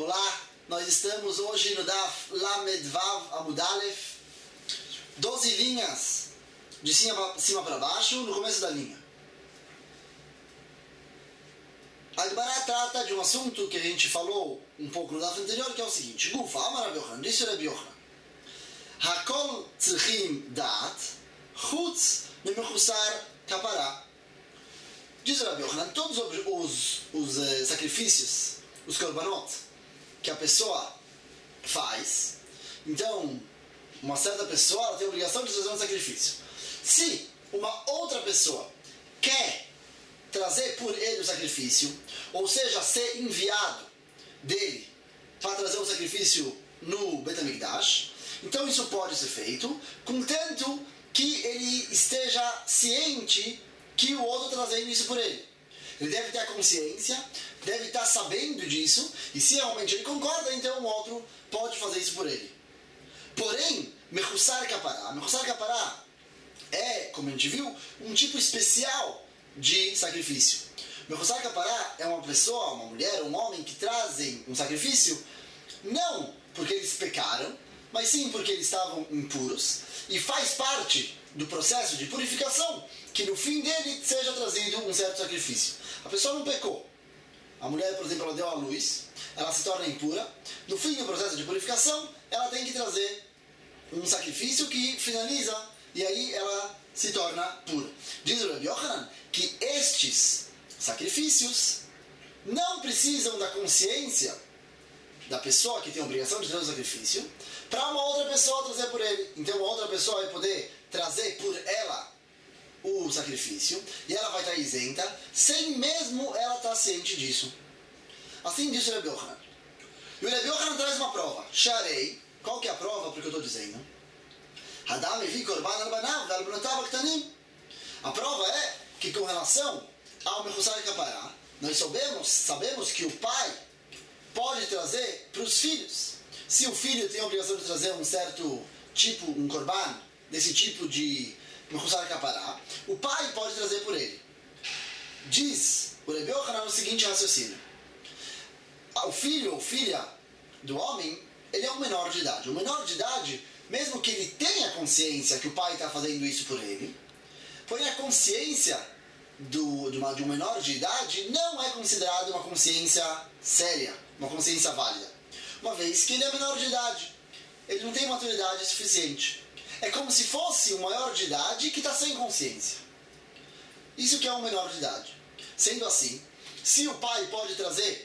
Olá, nós estamos hoje no Daf Lamed Vav Amud Aleph, 12 linhas de cima para baixo, no começo da linha. A Gemara trata de um assunto que a gente falou um pouco no Daf anterior, que é o seguinte: Gufa, Amar Rabi Yochanan, disse Rabi Yochanan, Hakol tzrichim da'at, chutz memechusar kapará. Diz Rabi Yochanan, todos os sacrifícios, os korbanot, que a pessoa faz, então, uma certa pessoa ela tem a obrigação de trazer um sacrifício. Se uma outra pessoa quer trazer por ele o sacrifício, ou seja, ser enviado dele para trazer o sacrifício no Bet HaMikdash, então isso pode ser feito, contanto que ele esteja ciente que o outro está trazendo isso por ele. Ele deve ter a consciência, deve estar sabendo disso, e se realmente ele concorda, então o outro pode fazer isso por ele. Porém, Mechusar Kapará. Mechusar Kapará é, como a gente viu, um tipo especial de sacrifício. Mechusar Kapará é uma pessoa, uma mulher, um homem que trazem um sacrifício não porque eles pecaram, mas sim porque eles estavam impuros, e faz parte do processo de purificação que no fim dele seja trazido um certo sacrifício. A pessoa não pecou. A mulher, por exemplo, ela deu à luz, ela se torna impura. No fim do processo de purificação, ela tem que trazer um sacrifício que finaliza, e aí ela se torna pura. Diz o Rabi Yochanan que estes sacrifícios não precisam da consciência da pessoa que tem a obrigação de trazer o sacrifício para uma outra pessoa trazer por ele. Então uma outra pessoa vai poder trazer por ela o sacrifício, e ela vai estar isenta, sem mesmo ela estar ciente disso. Assim diz o Rabi Yochanan. E o Rabi Yochanan traz uma prova. Sharei, qual que é a prova porque eu estou dizendo? Hadam evi korban al-banav ve'al-bnotav aktanim. A prova é que com relação ao Mechusar Kapará, nós sabemos que o pai pode trazer para os filhos. Se o filho tem a obrigação de trazer um certo tipo, um korban, desse tipo de Mechusar Kapará, o pai pode trazer por ele. Diz o Rabi Yochanan o seguinte raciocínio: o filho ou filha do homem, ele é um menor de idade. O menor de idade, mesmo que ele tenha consciência que o pai está fazendo isso por ele, porém a consciência de um menor de idade não é considerada uma consciência séria, uma consciência válida, uma vez que ele é menor de idade, ele não tem maturidade suficiente. É como se fosse um maior de idade que está sem consciência. Isso que é um menor de idade. Sendo assim, se o pai pode trazer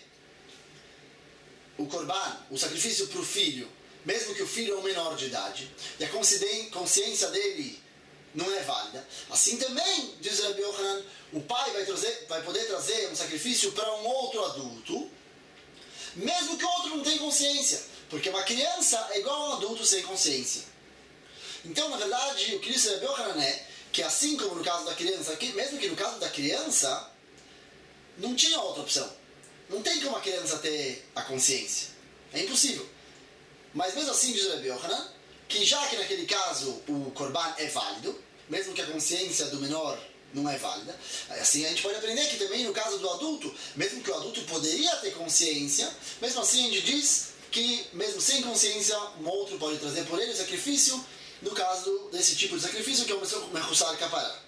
o korban, o sacrifício para o filho, mesmo que o filho é um menor de idade, e a consciência dele não é válida, assim também, diz Rabi Yochanan, o pai vai poder trazer um sacrifício para um outro adulto, mesmo que o outro não tenha consciência, porque uma criança é igual a um adulto sem consciência. Então, na verdade, o que diz Rabi Yochanan é que, assim como no caso da criança, mesmo que no caso da criança, não tinha outra opção. Não tem como a criança ter a consciência. É impossível. Mas mesmo assim, diz Rabi Yochanan, que já que naquele caso o korban é válido, mesmo que a consciência do menor não é válida, assim a gente pode aprender que também no caso do adulto, mesmo que o adulto poderia ter consciência, mesmo assim a gente diz que mesmo sem consciência, um outro pode trazer por ele o sacrifício, no caso desse tipo de sacrifício, que é o Mechusar Kapará.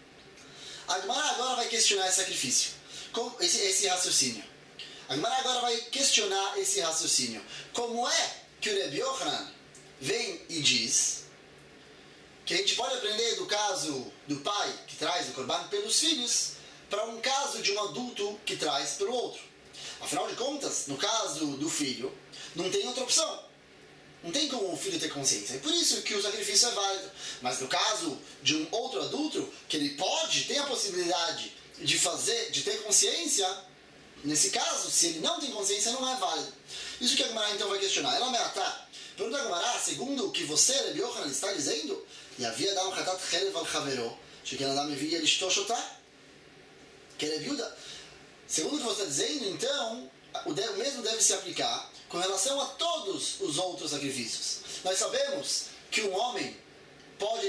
A Gemara agora vai questionar esse sacrifício, esse raciocínio. A Gemara agora vai questionar esse raciocínio. Como é que o Rabi Yochanan vem e diz que a gente pode aprender do caso do pai que traz o korban pelos filhos para um caso de um adulto que traz pelo outro? Afinal de contas, no caso do filho, não tem outra opção. Não tem como o filho ter consciência. É por isso que o sacrifício é válido. Mas no caso de um outro adulto, que ele tem a possibilidade de ter consciência, nesse caso, se ele não tem consciência, não é válido. Isso que a Gemara então vai questionar. Ela meatá. Pergunta a Gemara, segundo o que você, Rabi Yochanan, está dizendo, e havia dado um chatat chelev al chavero, que Adam evia lishtoshotar, que ele é viúda. Segundo o que você está dizendo, então, o mesmo deve se aplicar com relação a todos os outros sacrifícios. Nós sabemos que um homem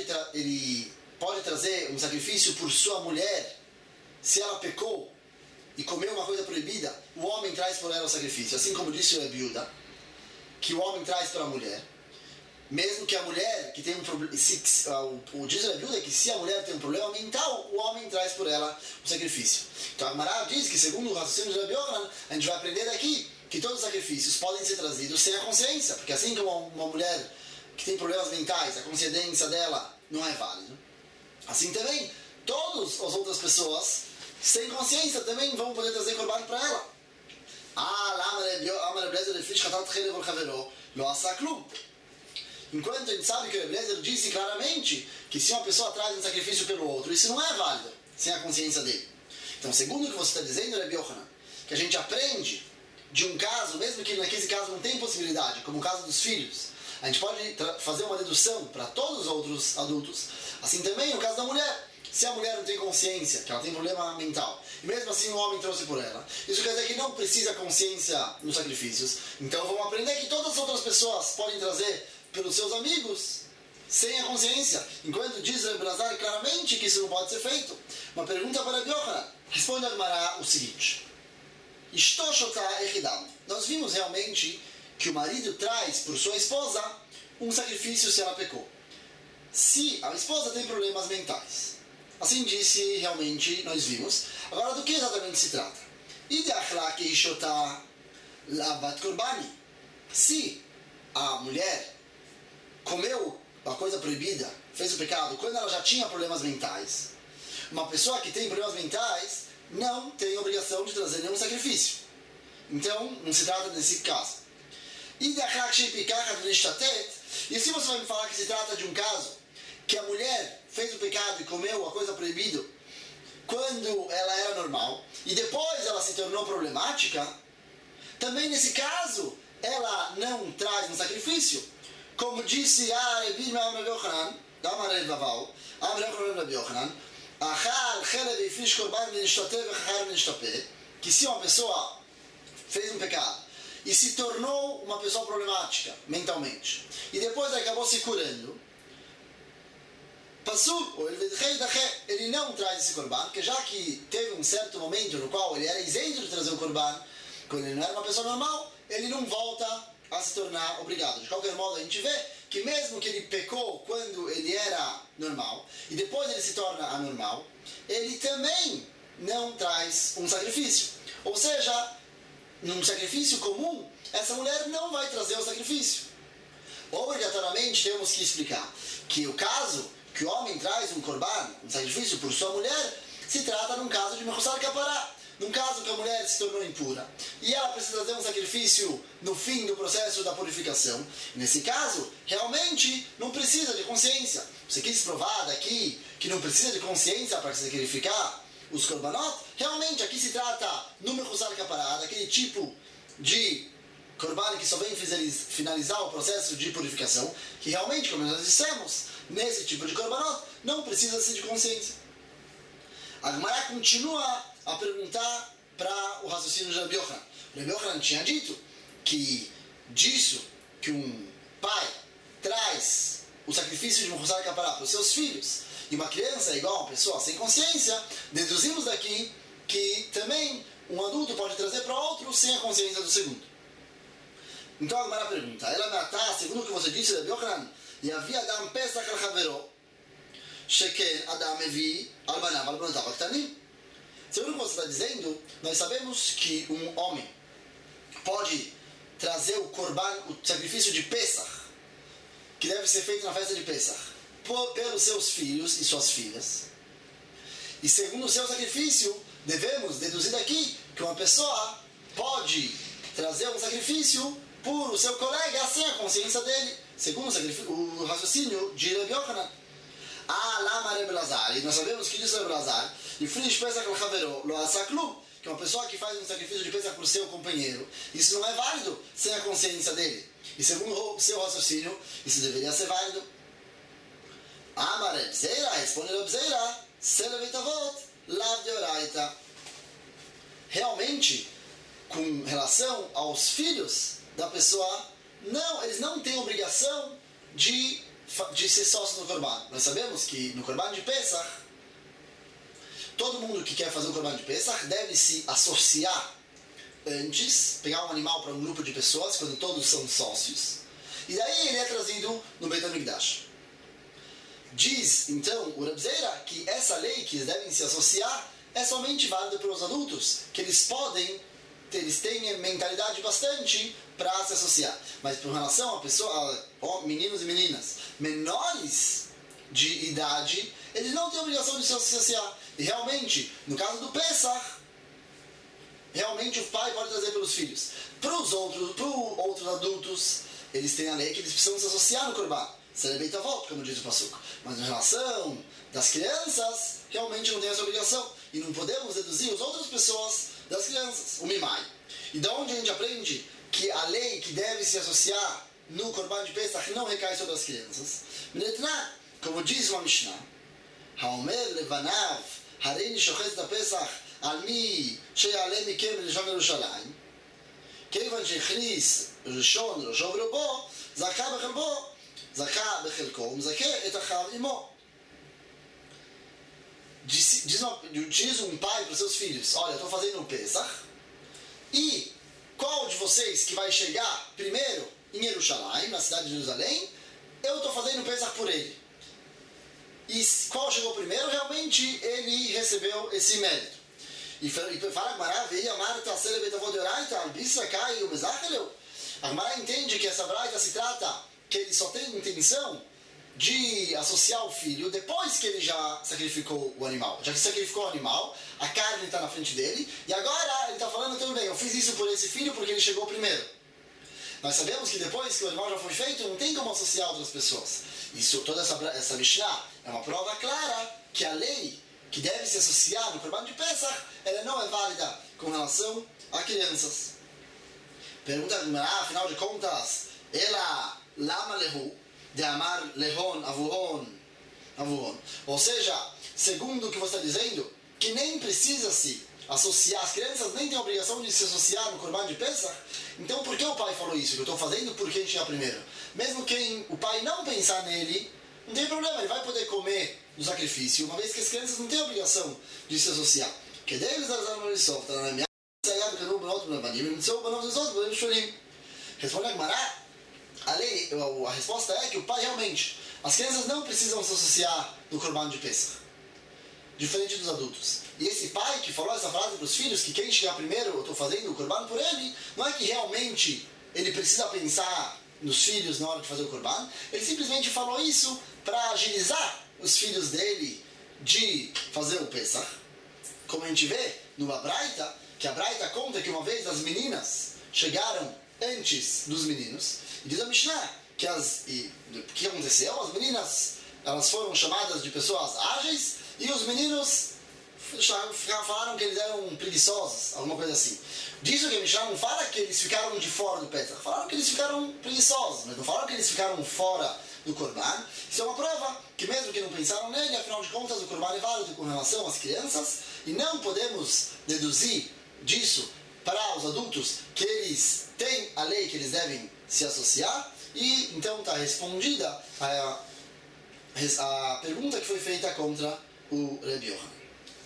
pode trazer um sacrifício por sua mulher se ela pecou e comeu uma coisa proibida, o homem traz por ela o sacrifício. Assim como disse o Rebiuda, que o homem traz para a mulher, mesmo que a mulher que tem um problema, o diz o Rebiuda que se a mulher tem um problema mental, o homem traz por ela o sacrifício. Então a Gemara diz que, segundo o raciocínio de Rabi Yochanan, a gente vai aprender daqui que todos os sacrifícios podem ser trazidos sem a consciência, porque assim como uma mulher que tem problemas mentais, a consciência dela não é válida. Assim também, todas as outras pessoas sem consciência também vão poder trazer corban para ela. Enquanto a gente sabe que o Rebelezer disse claramente que se uma pessoa traz um sacrifício pelo outro, isso não é válido sem a consciência dele. Então, segundo o que você está dizendo, Rabi Yochanan, que a gente aprende de um caso, mesmo que naquele caso não tem possibilidade, como o caso dos filhos, a gente pode fazer uma dedução para todos os outros adultos. Assim também no caso da mulher. Se a mulher não tem consciência, que ela tem problema mental, e mesmo assim o homem trouxe por ela, isso quer dizer que não precisa consciência nos sacrifícios. Então vamos aprender que todas as outras pessoas podem trazer pelos seus amigos sem a consciência. Enquanto diz Rebbe Lazar claramente que isso não pode ser feito. Uma pergunta para Rabi Yochanan. Responde a Gemara o seguinte. Nós vimos realmente que o marido traz por sua esposa um sacrifício se ela pecou. Se a esposa tem problemas mentais. Assim disse realmente, nós vimos. Agora, do que exatamente se trata? Se a mulher comeu uma coisa proibida, fez o pecado, quando ela já tinha problemas mentais, uma pessoa que tem problemas mentais não tem obrigação de trazer nenhum sacrifício. Então, não se trata desse caso. E se você vai me falar que se trata de um caso que a mulher fez o pecado e comeu a coisa proibida quando ela era normal e depois ela se tornou problemática, também nesse caso ela não traz um sacrifício. Como disse Rabi Yochanan, que se uma pessoa fez um pecado e se tornou uma pessoa problemática mentalmente e depois acabou se curando, ele não traz esse corban, porque já que teve um certo momento no qual ele era isento de trazer o corban, quando ele não era uma pessoa normal, ele não volta a se tornar obrigado. De qualquer modo, a gente vê que mesmo que ele pecou quando ele era normal, e depois ele se torna anormal, ele também não traz um sacrifício. Ou seja, num sacrifício comum, essa mulher não vai trazer o sacrifício. Obrigatoriamente temos que explicar que o caso que o homem traz um corban, um sacrifício por sua mulher, se trata num caso de Mechusar Kapará, num caso que a mulher se tornou impura e ela precisa trazer um sacrifício no fim do processo da purificação. Nesse caso, realmente não precisa de consciência. Você quis provar daqui que não precisa de consciência para sacrificar os korbanot? Realmente aqui se trata no Mechusar Kapará, daquele tipo de corban que só vem finalizar o processo de purificação, que realmente, como nós dissemos, nesse tipo de korbanot não precisa-se de consciência. A Gemara continua a perguntar para o raciocínio de Rabi Yochanan. Rabi Yochanan tinha dito que disso que um pai traz o sacrifício de Mechusar Kapará para os seus filhos e uma criança é igual a uma pessoa sem consciência, deduzimos daqui que também um adulto pode trazer para outro sem a consciência do segundo. Então a Gemara pergunta, ela matar, segundo o que você disse, Rabi Yochanan, יביא אדם פסח על חברו, שכן אדם מביא על בניו על בנותיו הקטנים. Segundo o que você está dizendo, nós sabemos que um homem pode trazer o korban, o sacrifício de Pesach, que deve ser feito na festa de Pesach, pelos seus filhos e suas filhas. E segundo o seu sacrifício, devemos deduzir daqui que uma pessoa pode trazer um sacrifício por o seu colega sem a consciência dele, segundo o raciocínio de Rabi Yochanan. Lama Rebbe Lazar, e nós sabemos que diz Rebbe Lazar, e Frish Pesach al Chavero lo asa klum, que uma pessoa que faz um sacrifício de Pesach por seu companheiro, isso não é válido sem a consciência dele. E segundo o seu raciocínio, isso deveria ser válido. Amar Reb Zeira, responde Reb Zeira, Seleveit Avot, Lav de Oraita. Realmente, com relação aos filhos da pessoa, não, eles não têm obrigação de ser sócio no Corban. Nós sabemos que no Corban de Pesach, todo mundo que quer fazer o Corban de Pesach deve se associar antes, pegar um animal para um grupo de pessoas, quando todos são sócios, e daí ele é trazido no Beit HaMikdash. Diz, então, o Reb Zera que essa lei que eles devem se associar é somente válida para os adultos, que eles têm mentalidade bastante para se associar. Mas por relação a pessoa, meninos e meninas menores de idade, eles não têm obrigação de se associar. E realmente, no caso do Pesach, realmente o pai pode trazer pelos filhos. Para os outros adultos, eles têm a lei que eles precisam se associar no Corban. Celebreita a volta, como diz o Passuco. Mas em relação das crianças, realmente não tem essa obrigação. E não podemos deduzir as outras pessoas das crianças, o Mimai. E da onde a gente aprende que a lei que deve se associar no Corban de Pesach não recai sobre as crianças? Como diz uma Mishnah, Haomer levanav hareini shochet da Pesach al mi sheyaleh mikem lishon Yerushalayim כיוון שהכניס ראשון ראשו ורובו, זכה בחלקו ומזכה את אחיו עמו. Diz um pai para os seus filhos: olha, estou fazendo um Pesach, e qual de vocês que vai chegar primeiro em Jerusalém, na cidade de Jerusalém, eu estou fazendo um Pesach por ele. E qual chegou primeiro, realmente ele recebeu esse mérito. E fala a Gemara, veio a Marta, Celebet Avod Yoraita, Albisra Kai, o Mezachel. A Gemara entende que essa braita se trata que ele só tem intenção de associar o filho depois que ele já sacrificou o animal. Já que sacrificou o animal, a carne está na frente dele, e agora ele está falando, tudo bem, eu fiz isso por esse filho porque ele chegou primeiro. Nós sabemos que depois que o animal já foi feito, não tem como associar outras pessoas. Isso, toda essa Mishnah é uma prova clara que a lei que deve se associar no Corban de Pesach, ela não é válida com relação a crianças. Pergunta, afinal de contas, ela lama lehu, de amar lehon, avuhon. Ou seja, segundo o que você está dizendo, que nem precisa se associar, as crianças nem têm a obrigação de se associar no Corban de Pesach. Então por que o pai falou isso? Que eu estou fazendo por quem chegar primeiro. Mesmo que o pai não pensar nele, não tem problema, ele vai poder comer do sacrifício, uma vez que as crianças não têm a obrigação de se associar. Que deles responde a Gemara, a resposta é que o pai realmente, as crianças não precisam se associar no Corban de Pesach, diferente dos adultos. E esse pai que falou essa frase para os filhos, que quem chegar primeiro, eu estou fazendo o Corban por ele, não é que realmente ele precisa pensar nos filhos na hora de fazer o Corban, ele simplesmente falou isso para agilizar os filhos dele de fazer o Pesach. Como a gente vê numa braita, que a braita conta que uma vez as meninas chegaram antes dos meninos, e diz a Mishnah que o que aconteceu? As meninas, elas foram chamadas de pessoas ágeis, e os meninos falaram que eles eram preguiçosos, alguma coisa assim. Disso que a Mishnah não fala que eles ficaram de fora do Pesach, falaram que eles ficaram preguiçosos, mas não falaram que eles ficaram fora do Corban. Isso é uma prova que mesmo que não pensaram nele, afinal de contas o Corban é válido com relação às crianças, e não podemos deduzir disso para os adultos que eles têm a lei que eles devem se associar. E então está respondida a pergunta que foi feita contra o Rebi Yochanan.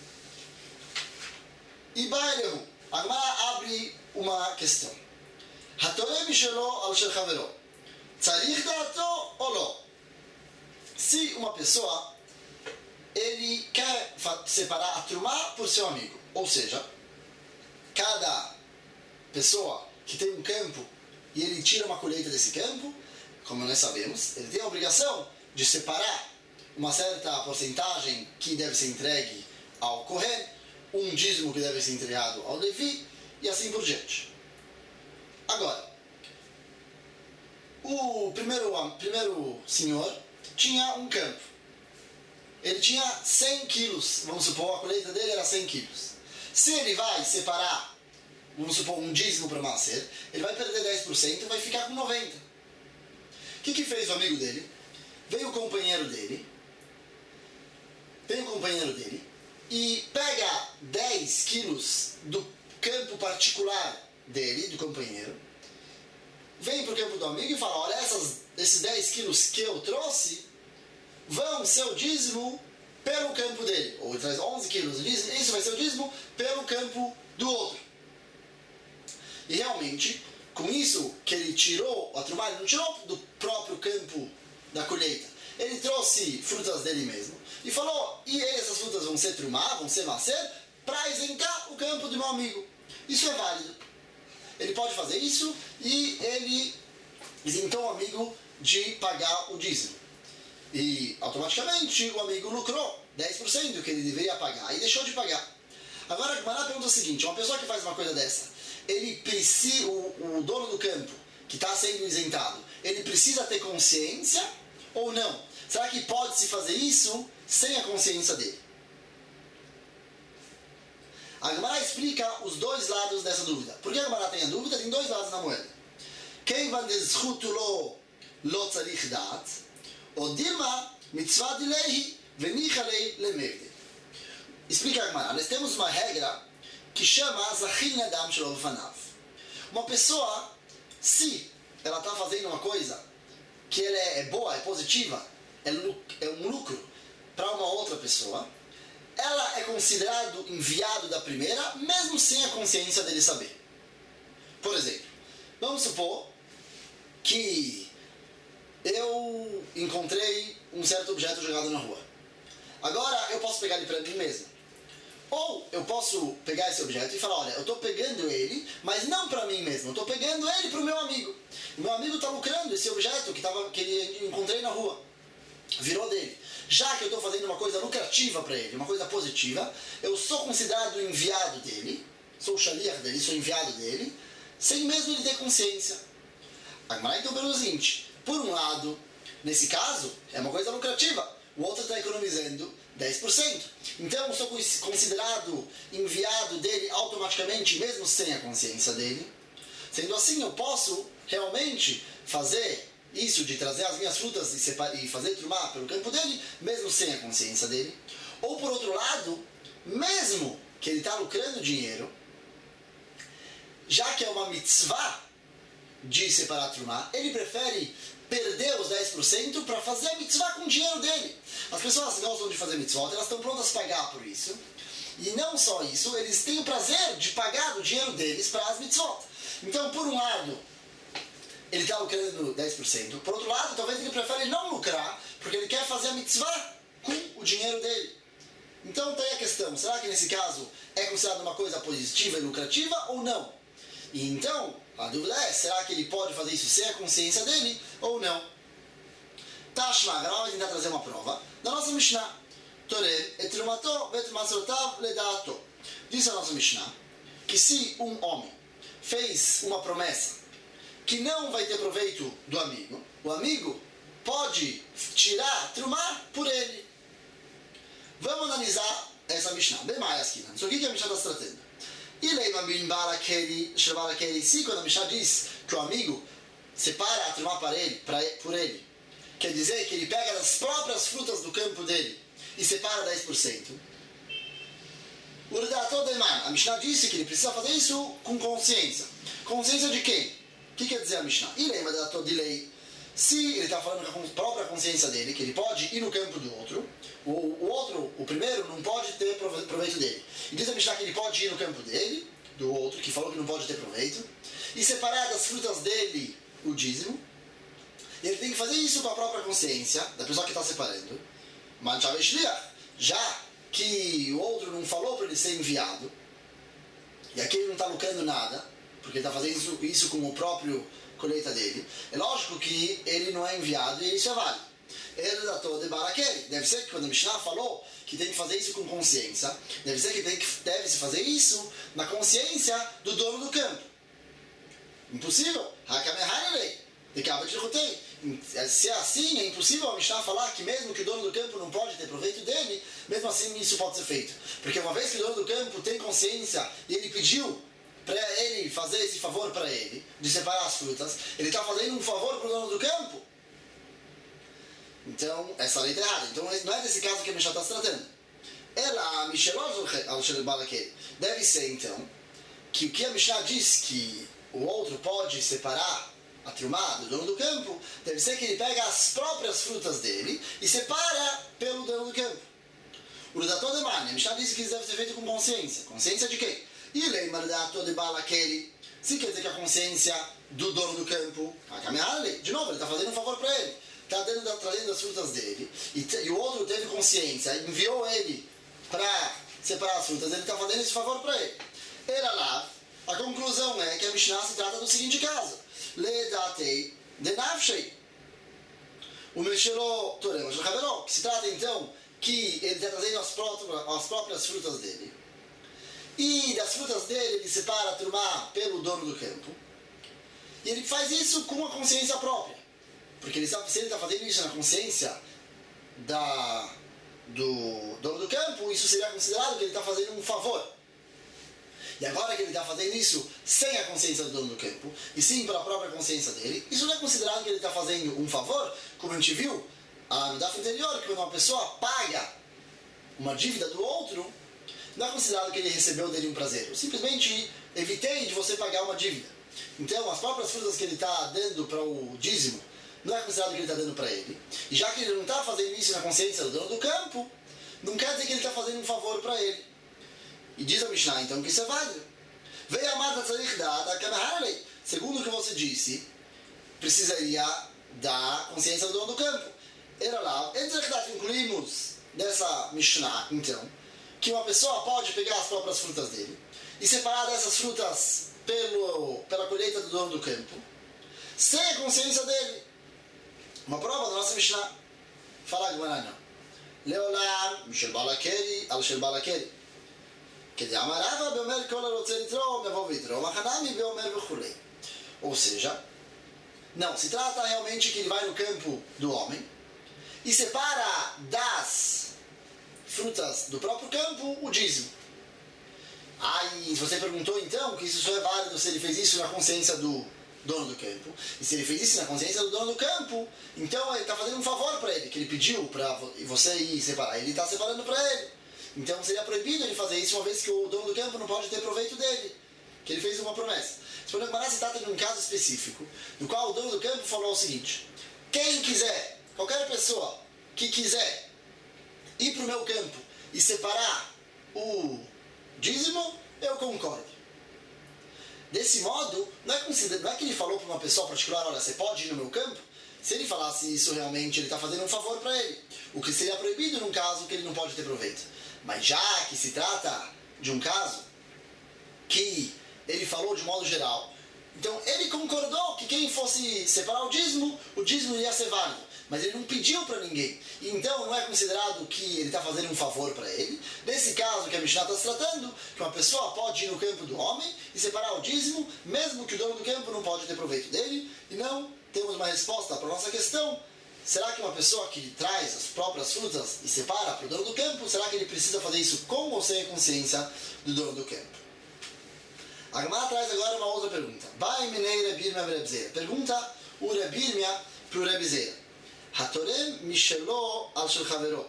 E Baelehu, a Gemara abre uma questão. Hatoreh mishelo al shel chavero, tzarich da'ato ou lo? Se uma pessoa, ele quer separar a trumá por seu amigo, ou seja, cada pessoa que tem um campo e ele tira uma colheita desse campo, como nós sabemos, ele tem a obrigação de separar uma certa porcentagem que deve ser entregue ao Kohen, um dízimo que deve ser entregado ao Levi, e assim por diante. Agora, o primeiro senhor tinha um campo. Ele tinha 100 quilos, vamos supor, a colheita dele era 100 quilos. Se ele vai separar, vamos supor, um dízimo para Maaser, ele vai perder 10% e vai ficar com 90%. O que fez o amigo dele? Veio o companheiro dele e pega 10 quilos do campo particular dele, do companheiro, vem para o campo do amigo e fala: olha, esses 10 quilos que eu trouxe vão ser o dízimo pelo campo dele. Ou ele traz 11 quilos de dízimo, isso vai ser o dízimo pelo campo do outro. E realmente, com isso que ele tirou, a trumá, ele não tirou do próprio campo da colheita. Ele trouxe frutas dele mesmo. E falou, e essas frutas vão ser trumá, vão ser macer, para isentar o campo do meu amigo. Isso é válido. Ele pode fazer isso e ele isentou o amigo de pagar o dízimo. E automaticamente o amigo lucrou 10% que ele deveria pagar e deixou de pagar. Agora a Gemara pergunta o seguinte, uma pessoa que faz uma coisa dessa, ele precisa, o dono do campo que está sendo isentado, ele precisa ter consciência ou não? Será que pode-se fazer isso sem a consciência dele? A Gemara explica os dois lados dessa dúvida. Por que a Gemara tem a dúvida? Tem dois lados na moeda. Quem vai deschutulo lo tzarich dat, o dilma mitzvah dilehi venichalei lemevde. Explica a Gemara. Nós temos uma regra que chama Zachin Adam Shelo B'fanav. Uma pessoa, se ela está fazendo uma coisa que ela é boa, é positiva, é um lucro para uma outra pessoa, ela é considerado enviado da primeira, mesmo sem a consciência dele saber. Por exemplo, vamos supor que eu encontrei um certo objeto jogado na rua. Agora eu posso pegar ele para mim mesmo. Ou eu posso pegar esse objeto e falar, olha, eu estou pegando ele, mas não para mim mesmo, eu estou pegando ele para o meu amigo. O meu amigo está lucrando esse objeto que eu encontrei na rua. Virou dele. Já que eu estou fazendo uma coisa lucrativa para ele, uma coisa positiva, eu sou considerado enviado dele, sou o shaliach dele, sou enviado dele, sem mesmo ele ter consciência. A Gemara então pergunta o seguinte, por um lado, nesse caso, é uma coisa lucrativa, o outro está economizando 10%. Então eu sou considerado enviado dele automaticamente, mesmo sem a consciência dele. Sendo assim, eu posso realmente fazer isso de trazer as minhas frutas e fazer trumá pelo campo dele, mesmo sem a consciência dele. Ou por outro lado, mesmo que ele está lucrando dinheiro, já que é uma mitzvah de separar trumá, ele prefere perder os 10% para fazer a mitzvah com o dinheiro dele. As pessoas gostam de fazer mitzvot, elas estão prontas a pagar por isso. E não só isso, eles têm o prazer de pagar o dinheiro deles para as mitzvot. Então, por um lado, ele está lucrando 10%. Por outro lado, talvez ele prefere não lucrar, porque ele quer fazer a mitzvah com o dinheiro dele. Então tem a questão, será que nesse caso é considerado uma coisa positiva e lucrativa ou não? E então, a dúvida é, será que ele pode fazer isso sem a consciência dele ou não? Tashma, agora vamos tentar trazer uma prova da nossa Mishnah. Torem et trumato vet masrotav ledato. Diz a nossa Mishnah que se um homem fez uma promessa que não vai ter proveito do amigo, o amigo pode tirar, trumar por ele. Vamos analisar essa Mishnah. Bem mais aqui. Isso aqui que a Mishnah está se tratando. E leima bin balakeri, se quando a Mishnah diz que o amigo separa a trumar por ele, quer dizer que ele pega as próprias frutas do campo dele e separa 10%. A Mishnah disse que ele precisa fazer isso com consciência. Consciência de quem? O que quer dizer a Mishnah? Se ele está falando com a própria consciência dele, que ele pode ir no campo do outro, o primeiro, não pode ter proveito dele. E diz a Mishnah que ele pode ir no campo dele, do outro, que falou que não pode ter proveito, e separar das frutas dele o dízimo. E ele tem que fazer isso com a própria consciência da pessoa que está separando. Já que o outro não falou para ele ser enviado, e aqui ele não está lucrando nada, porque ele está fazendo isso com o próprio colheita dele, é lógico que ele não é enviado e isso é válido. Ele da toda de Barakeli. Deve ser que quando a Mishnah falou que tem que fazer isso com consciência, deve ser que deve-se fazer isso na consciência do dono do campo. Impossível. Se é assim, é impossível a Mishnah falar que mesmo que o dono do campo não pode ter proveito dele, mesmo assim isso pode ser feito. Porque uma vez que o dono do campo tem consciência e ele pediu para ele fazer esse favor para ele, de separar as frutas, ele está fazendo um favor para o dono do campo. Então, essa lei está errada. Então, não é desse caso que a Mishnah está se tratando. Deve ser, então, que o que a Mishnah diz que o outro pode separar a trumá do dono do campo, deve ser que ele pega as próprias frutas dele e separa pelo dono do campo. O redator de Mania, a Mishnah disse que isso deve ser feito com consciência. Consciência de quem? E lembra redator de Balakeri. Se quer dizer que a consciência do dono do campo, a caminhada ali, de novo, ele está fazendo um favor para ele. Está trazendo as frutas dele. E o outro teve consciência, enviou ele para separar as frutas. Ele está fazendo esse favor para ele. Era lá. A conclusão é que a Mishnah se trata do seguinte caso. Ledatei de nafshei. O Meshelo Torem Shachaveró. Que se trata então que ele está trazendo as próprias frutas dele. E das frutas dele ele separa a Trumá pelo dono do campo. E ele faz isso com a consciência própria. Porque se ele está fazendo isso na consciência do dono do campo, isso seria considerado que ele está fazendo um favor. E agora que ele está fazendo isso sem a consciência do dono do campo, e sim pela própria consciência dele, isso não é considerado que ele está fazendo um favor, como a gente viu no DAF anterior, que quando uma pessoa paga uma dívida do outro, não é considerado que ele recebeu dele um prazer. Eu simplesmente evitei de você pagar uma dívida. Então, as próprias frutas que ele está dando para o dízimo, não é considerado que ele está dando para ele. E já que ele não está fazendo isso na consciência do dono do campo, não quer dizer que ele está fazendo um favor para ele. E diz a Mishnah, então, que isso é válido. Veio a Mata Tzarich Data Kamaharlei. Segundo o que você disse, precisaria da consciência do dono do campo. Era lá, concluímos dessa Mishnah, então, que uma pessoa pode pegar as próprias frutas dele e separar dessas frutas pela colheita do dono do campo, sem a consciência dele. Uma prova da nossa Mishnah. Fala Gemara não. Leolam, Mishel Balakeri, Al Shel Balakeri. כדאמר באומר כל הרוצה לתרום, יבוא ויתרום, החנמי באומר וכולי. Ou seja, não, se trata realmente que ele vai no campo do homem e separa das frutas do próprio campo o dízimo. Aí você perguntou então que isso só é válido se ele fez isso na consciência do dono do campo. E se ele fez isso na consciência do dono do campo, então ele está fazendo um favor para ele, que ele pediu para você ir separar. Ele está separando para ele. Então seria proibido ele fazer isso, uma vez que o dono do campo não pode ter proveito dele, que ele fez uma promessa. Se por exemplo, se trata de um caso específico, no qual o dono do campo falou o seguinte: quem quiser, qualquer pessoa que quiser ir para o meu campo e separar o dízimo, eu concordo. Desse modo, não é que ele falou para uma pessoa particular: olha, você pode ir no meu campo. Se ele falasse isso realmente, ele está fazendo um favor para ele, o que seria proibido num caso que ele não pode ter proveito. Mas já que se trata de um caso que ele falou de modo geral, então ele concordou que quem fosse separar o dízimo iria ser válido, mas ele não pediu para ninguém. Então não é considerado que ele está fazendo um favor para ele. Nesse caso que a Mishnah está se tratando, que uma pessoa pode ir no campo do homem e separar o dízimo, mesmo que o dono do campo não pode ter proveito dele. E não temos uma resposta para a nossa questão. Será que uma pessoa que traz as próprias frutas e separa para o dono do campo, será que ele precisa fazer isso com ou sem a consciência do dono do campo? A Gemara traz agora uma outra pergunta. Pergunta o Rebirmia para o Rebizera. Hatorem Mishelo al Shel Havero.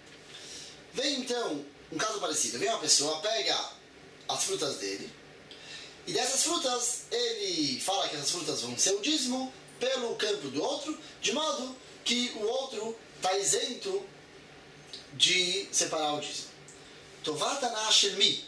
Vem então um caso parecido. Vem uma pessoa, pega as frutas dele, e dessas frutas ele fala que essas frutas vão ser o dízimo pelo campo do outro, de modo que o outro está isento de separar o dízimo. Tovatana Shelmi.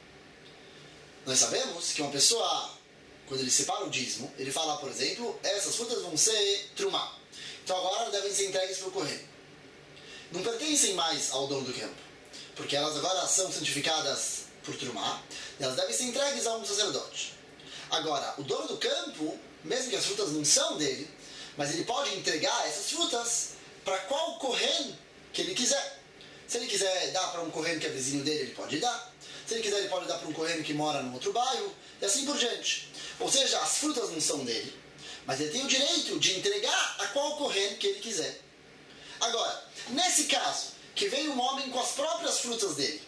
Nós sabemos que uma pessoa, quando ele separa o dízimo, ele fala, por exemplo, essas frutas vão ser trumá. Então agora devem ser entregues para o Kohen. Não pertencem mais ao dono do campo, porque elas agora são santificadas por trumá, e elas devem ser entregues a um sacerdote. Agora, o dono do campo, mesmo que as frutas não são dele, mas ele pode entregar essas frutas para qual Kohen que ele quiser. Se ele quiser dar para um Kohen que é vizinho dele, ele pode dar. Se ele quiser, ele pode dar para um Kohen que mora num outro bairro, e assim por diante. Ou seja, as frutas não são dele, mas ele tem o direito de entregar a qual Kohen que ele quiser. Agora, nesse caso, que veio um homem com as próprias frutas dele,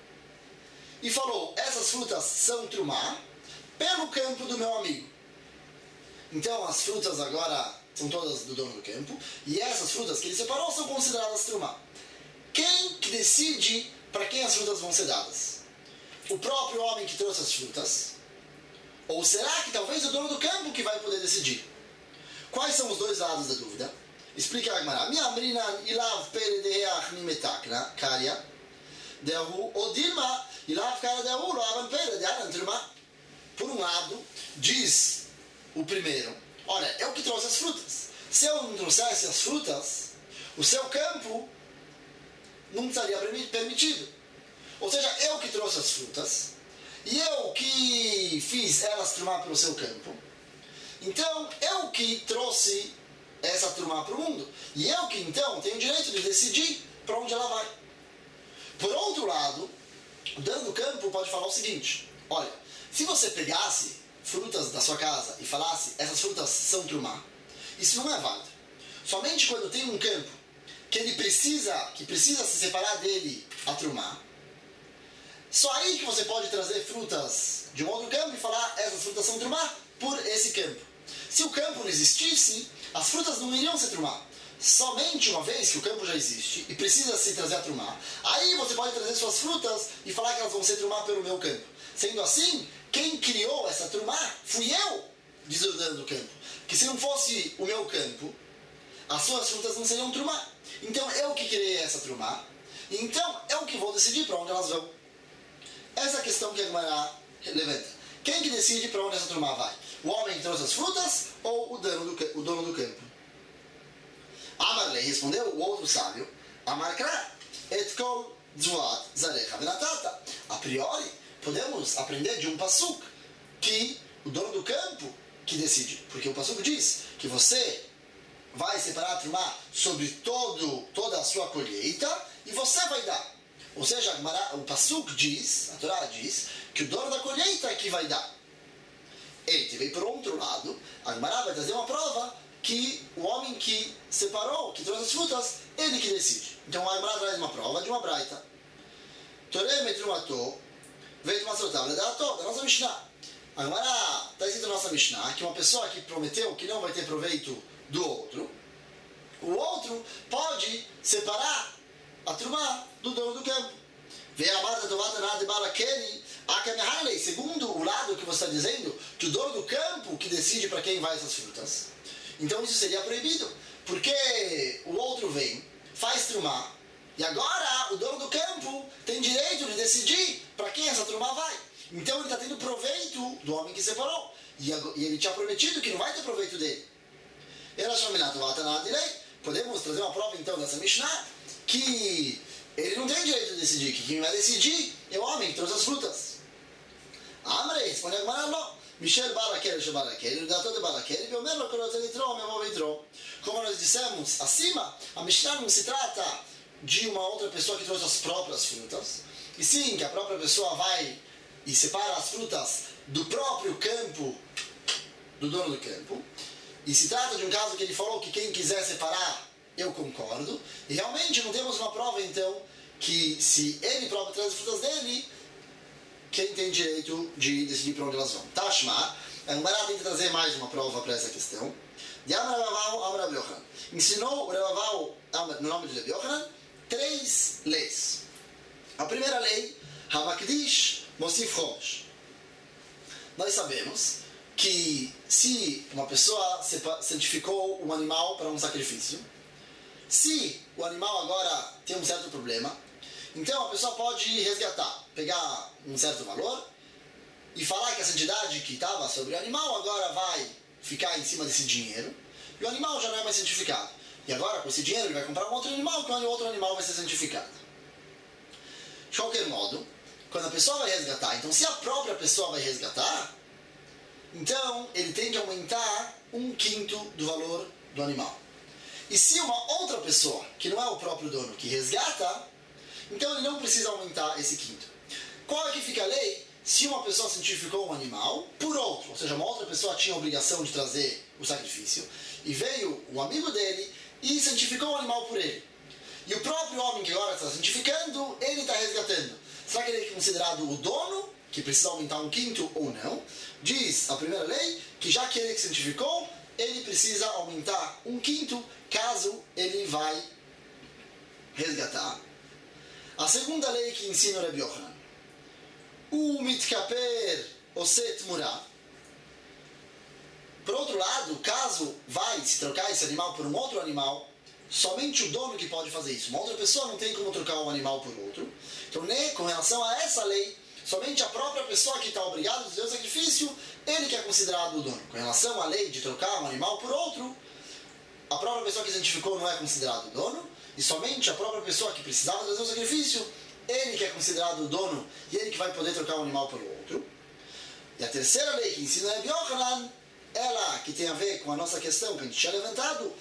e falou, essas frutas são trumá, pelo campo do meu amigo. Então, as frutas agora são todas do dono do campo, e essas frutas que ele separou são consideradas trumá. Quem que decide para quem as frutas vão ser dadas? O próprio homem que trouxe as frutas? Ou será que talvez o dono do campo que vai poder decidir? Quais são os dois lados da dúvida? Explica a Gemara. Mi amrina ilav peredeach mimetakna, karia. dehu o dilma, e lá ficar dehu, lo avampere, de arantruma. Por um lado, diz o primeiro, olha, eu que trouxe as frutas. Se eu não trouxesse as frutas, o seu campo não estaria permitido. Ou seja, eu que trouxe as frutas, e eu que fiz elas trumar pelo seu campo. Então, eu que trouxe essa turma para o mundo. E eu que, então, tenho o direito de decidir para onde ela vai. Por outro lado, o dono do campo pode falar o seguinte, olha, se você pegasse frutas da sua casa e falasse, essas frutas são trumá, isso não é válido. Somente quando tem um campo que ele precisa se separar dele a trumá, só aí que você pode trazer frutas de um outro campo e falar, essas frutas são trumá por esse campo. Se o campo não existisse, as frutas não iriam ser trumá. Somente uma vez que o campo já existe e precisa se trazer a trumá, aí você pode trazer suas frutas e falar que elas vão ser trumá pelo meu campo. Sendo assim, quem criou essa trumá fui eu, diz o dono do campo. Que se não fosse o meu campo, as suas frutas não seriam trumá. Então eu que criei essa trumá, então eu que vou decidir para onde elas vão. Essa é a questão que a Gemara levanta. Quem que decide para onde essa trumá vai? O homem que trouxe as frutas ou o dono do campo? Amarlei respondeu, o outro sábio, Amarkra, et kol dzuat zarecha venatata. A priori, podemos aprender de um pasuk que o dono do campo que decide. Porque o pasuk diz que você vai separar a trumá sobre toda a sua colheita e você vai dar. Ou seja, o pasuk diz, a Torá diz, que o dono da colheita é que vai dar. Ele veio por outro lado, a Gemara vai trazer uma prova que o homem que separou, que trouxe as frutas, ele que decide. Então a Gemara traz uma prova de uma braita. Torei metrumato, veio masrotav ledato, da nossa Mishnah. A Gemara está escrito na nossa Mishnah que uma pessoa que prometeu que não vai ter proveito do outro, o outro pode separar a trumá do dono do campo. Veio a barra da de Balakeri, segundo o lado que você está dizendo, que o dono do campo que decide para quem vai essas frutas. Então isso seria proibido, porque o outro vem, faz trumá, e agora o dono do campo tem direito de decidir para quem essa trumá vai. Então ele está tendo proveito do homem que separou, e ele tinha prometido que não vai ter proveito dele. Podemos trazer uma prova então dessa Mishnah, que ele não tem direito de decidir, que quem vai decidir é o homem que trouxe as frutas. Amrei, responde a Gemara, não. Michel Baraquel, Shebaraquel, o dator de Baraquel, e o mesmo que eu entrou, meu avô entrou. Como nós dissemos acima, a Mishnah não se trata de uma outra pessoa que trouxe as próprias frutas, e sim que a própria pessoa vai e separa as frutas do próprio campo, do dono do campo. E se trata de um caso que ele falou que quem quiser separar, eu concordo. E realmente não temos uma prova, então, que se ele próprio traz as frutas dele, quem tem direito de decidir para onde elas vão. Tashma, a Gemara tem que trazer mais uma prova para essa questão. De Amarabaval, Amarav Yochanan. Ensinou o Rabaval, no nome de Rav Yochanan, 3 leis. A primeira lei, Hamakdish Mosif Chomesh. Nós sabemos que se uma pessoa santificou um animal para um sacrifício, se o animal agora tem um certo problema, então a pessoa pode resgatar, pegar um certo valor e falar que a santidade que estava sobre o animal agora vai ficar em cima desse dinheiro e o animal já não é mais santificado. E agora com esse dinheiro ele vai comprar um outro animal que o outro animal vai ser santificado. De qualquer modo, quando a pessoa vai resgatar, então se a própria pessoa vai resgatar, então ele tem que aumentar 1/5 do valor do animal. E se uma outra pessoa, que não é o próprio dono, que resgata, então ele não precisa aumentar esse quinto. Qual é que fica a lei? Se uma pessoa santificou um animal por outro, ou seja, uma outra pessoa tinha a obrigação de trazer o sacrifício, e veio um amigo dele e santificou o animal por ele. E o próprio homem que agora está santificando, ele está resgatando. Será que ele é considerado o dono, que precisa aumentar 1/5 ou não? Diz a primeira lei que já que ele que santificou, ele precisa aumentar 1/5 caso ele vai resgatar. A segunda lei que ensina o Rav Yochanan, o mitkaper oset murah. Por outro lado, caso vai se trocar esse animal por um outro animal, somente o dono que pode fazer isso. Uma outra pessoa não tem como trocar um animal por outro. Então, com relação a essa lei, somente a própria pessoa que está obrigada a fazer o sacrifício, ele que é considerado o dono. Com relação à lei de trocar um animal por outro, a própria pessoa que identificou não é considerado o dono, e somente a própria pessoa que precisava fazer o sacrifício, ele que é considerado o dono, e ele que vai poder trocar um animal por outro. E a terceira lei que ensina Rabbi Yochanan, ela que tem a ver com a nossa questão que a gente tinha levantado,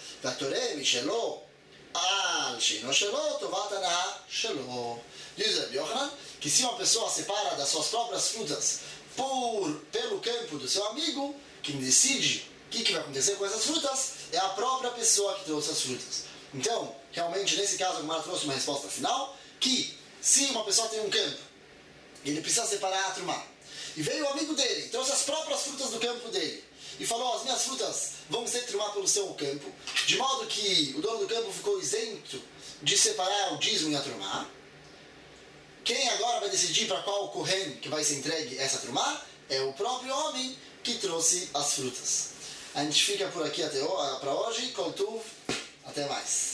diz Rabbi Yochanan que se uma pessoa separa das suas próprias frutas pelo campo do seu amigo, quem decide o que vai acontecer com essas frutas é a própria pessoa que trouxe as frutas. Então, realmente, nesse caso, a Gemara trouxe uma resposta final, que se uma pessoa tem um campo, ele precisa separar a trumá, e veio o amigo dele, trouxe as próprias frutas do campo dele, e falou, as minhas frutas vão ser trumá pelo seu campo, de modo que o dono do campo ficou isento de separar o dízimo e a trumá. Quem agora vai decidir para qual kohen que vai ser entregue essa trumá? É o próprio homem que trouxe as frutas. A gente fica por aqui para hoje. Kol Tuv, até mais.